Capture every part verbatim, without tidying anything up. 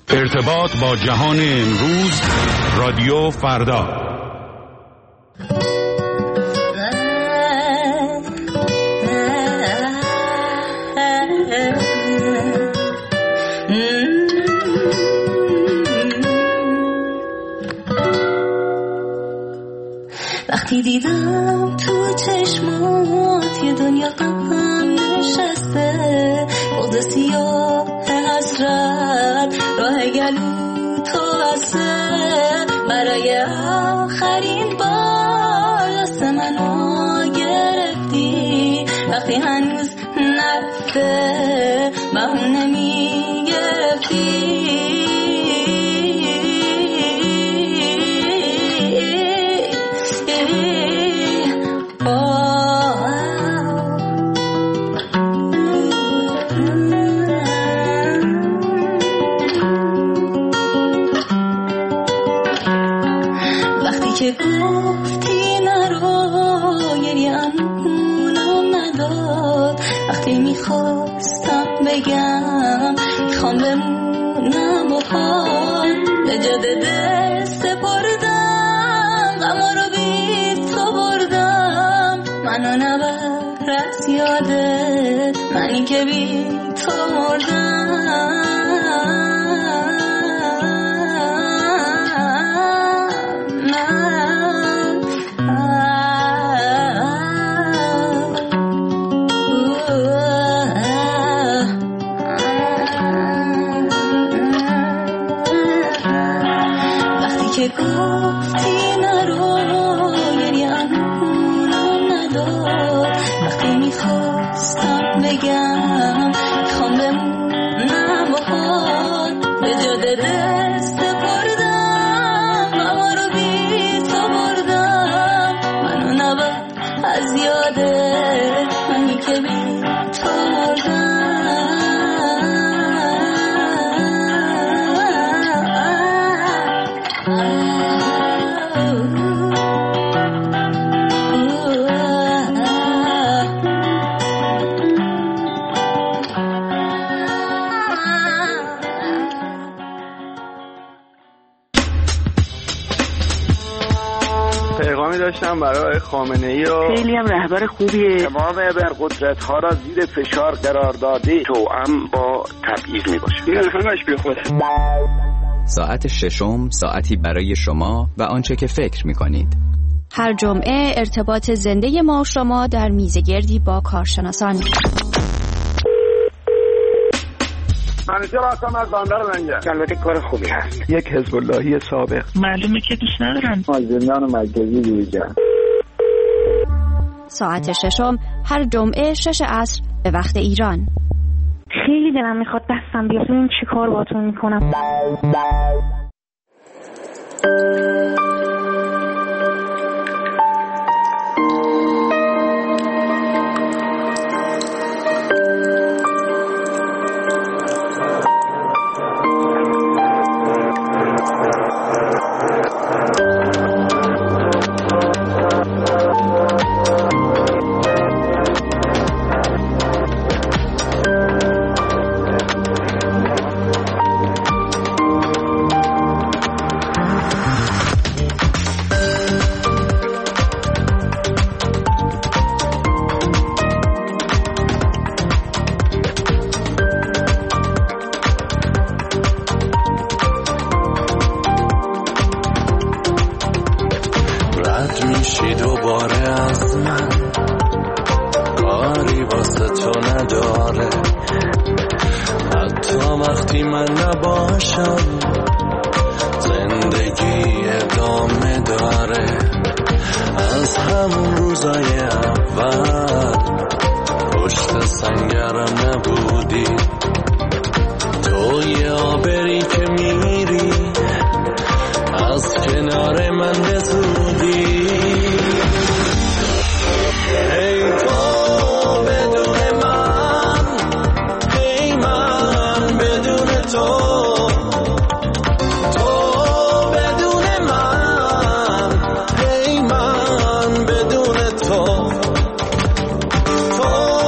ارتباط با جهان امروز، رادیو فردا. وقتی دیدم تو چشمات یه دنیا غم نشسته، بغض سیاه حسرت راه گلو تو بسته، برای آخرین بار دست منو گرفتی، وقتی هنوز نرفته بهونه میگرفتی. که گفتی نرو گریه‌مونم نداد، وقتی میخواستم بگم میخوام بمونم با حال، به جاده دل سپردم غما رو بی تو بردم، منو نبر از یادت منی که بی تو مردم. که گفتی نرو گریه‌مونم نداد، وقتی میخواستم بگم میخوام بمونم با حال، به جاده دل سپردم غما رو بی تو بردم، منو نبر از یادت منی که بی تو مردم. پیغامی داشتم برای خامنه‌ای و خیلی هم رهبر خوبیه، تمام ابرقدرت ها را زیر فشار قرار داده، توأم با تبعیض می باشه. این همش بی خوده. ساعت ششم، ساعتی برای شما و آنچه که فکر می کنید. هر جمعه ارتباط زنده ما و شما در میزگردی با کارشناسان. منیجر هستم از بندر منجر. البته کار خوبی هست. یک حزب اللهی سابق. معلومه که دوست ندارن. از زندان مرکزی دیگر. ساعت ششم هر جمعه شش عصر به وقت ایران. خیلی دلم میخواد دستم بیاد، ببینم چی کار باهاتون میکنم.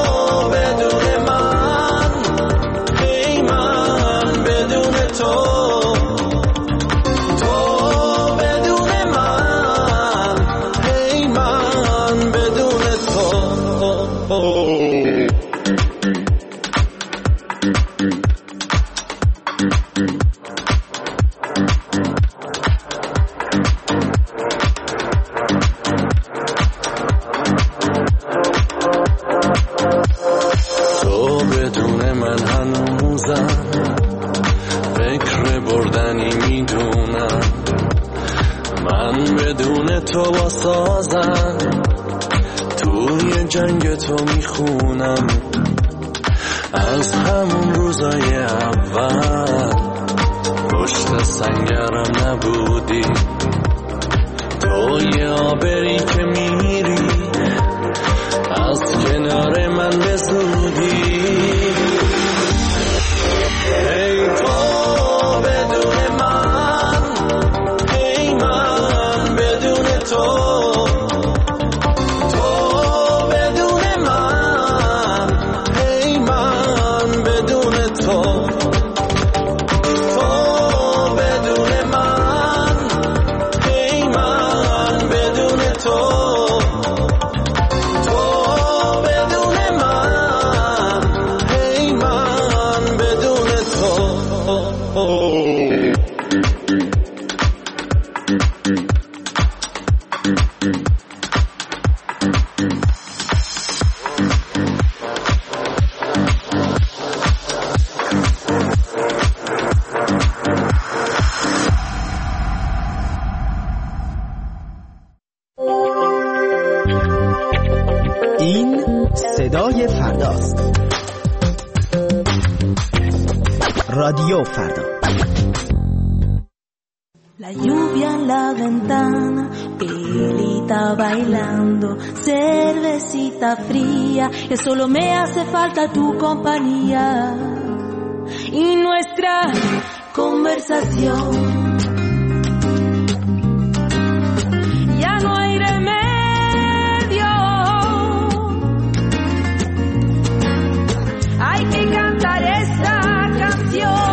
تو من بدون تو با سازم، توی جنگ تو میخونم از همون روزای اول. پشت سنگرم نبودی، تو یه آبری که میری از کنار من به زودی. ای تو بدون من، ای من بدون تو، رادیو فردا. La lluvia en la ventana, pilita bailando, cervecita fría, que solo me hace falta tu compañía y nuestra conversación. Ya no hay remedio, hay que cantar esta canción.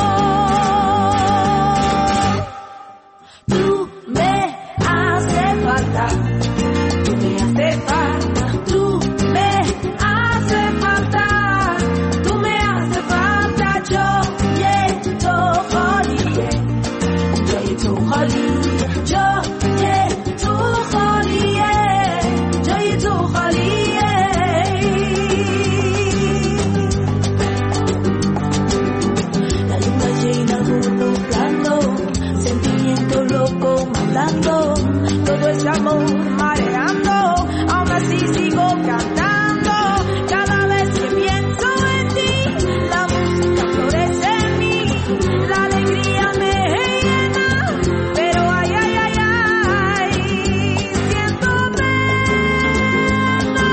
Todo es amor mareando, aún así sigo cantando. Cada vez que pienso en ti, la música florece en mí, la alegría me llena, pero ay, ay, ay, ay, siento pena.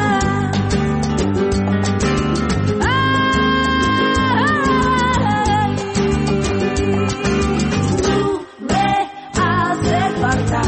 Ay, tú me haces falta.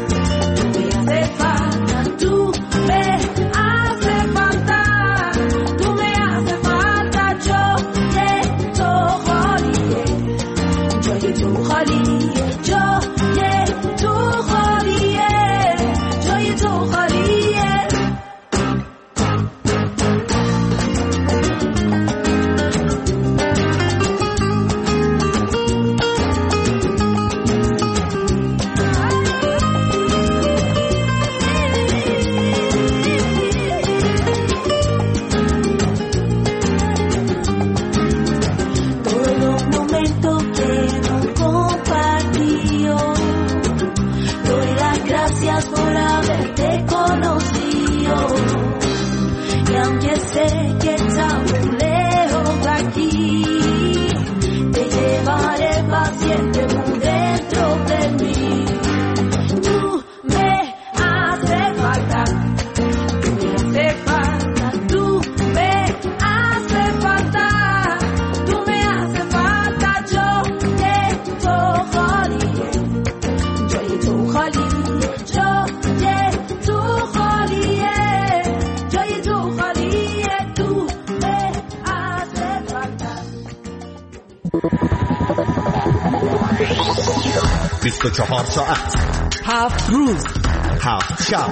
بیست و چهار ساعت، هفت روز، هفت شب،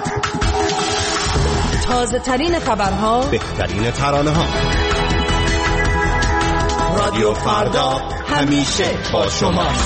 تازه ترین خبرها، بهترین ترانه ها. رادیو فردا همیشه با شماست.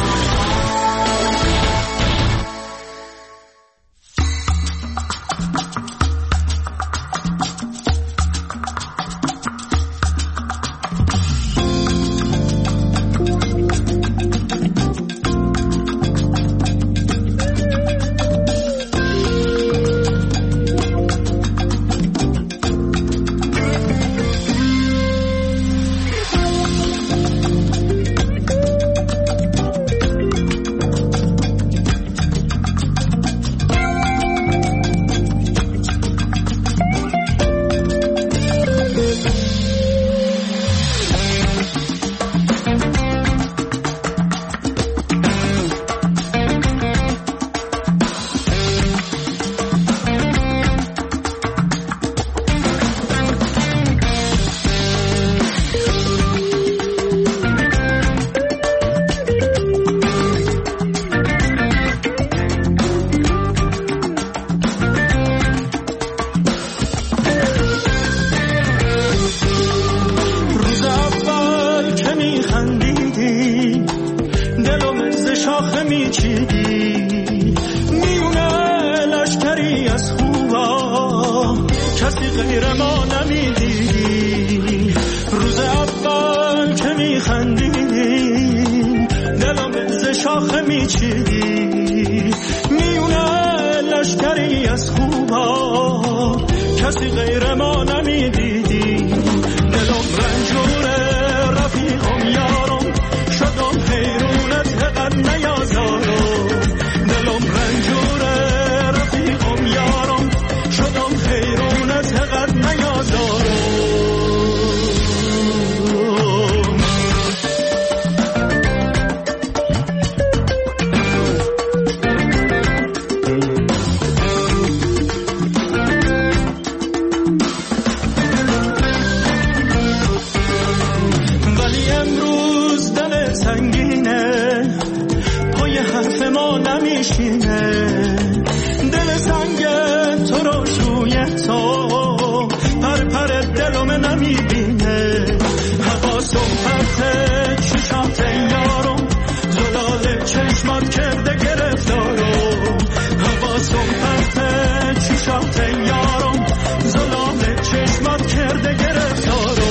میچیدی میونه لشکری از خوبا کسی غیر ما نمیدیدی روز اول که میخندیدیم دلم ز شاخه میچیدی میونه لشکری از خوبا کسی غیر ما نمیدیدی دلم رنجوره رفیقم یارم شدم حیرونت قد نیازارم دلم رنجوره رفیقم یارم شدم حیرونت قد نیازارم دل سنگ تو رو شوی تو پر پر دلم نمیبینه حواسم پرته چشمات یارم زلال چشمات کرده گرفتارم حواسم پرته چشمات یارم زلال چشمات کرده گرفتارم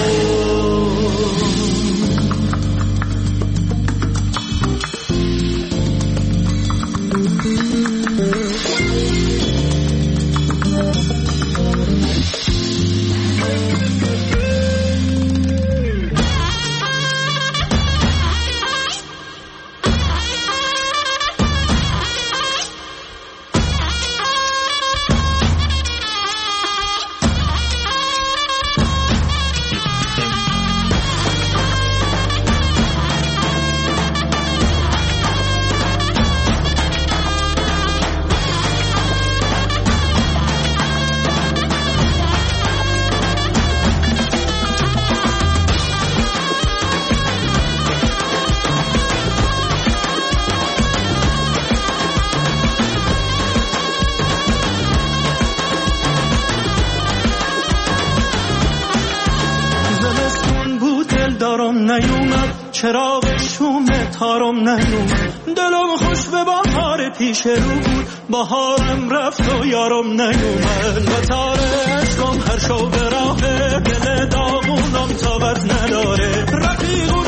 چراغ شوم تارم نیومد دلم خوش به بهار پیش رو بود بهارم رفت و یارم نیومد و تار عشقم هر شو به راه دل داغونم تابت نداره رفیقون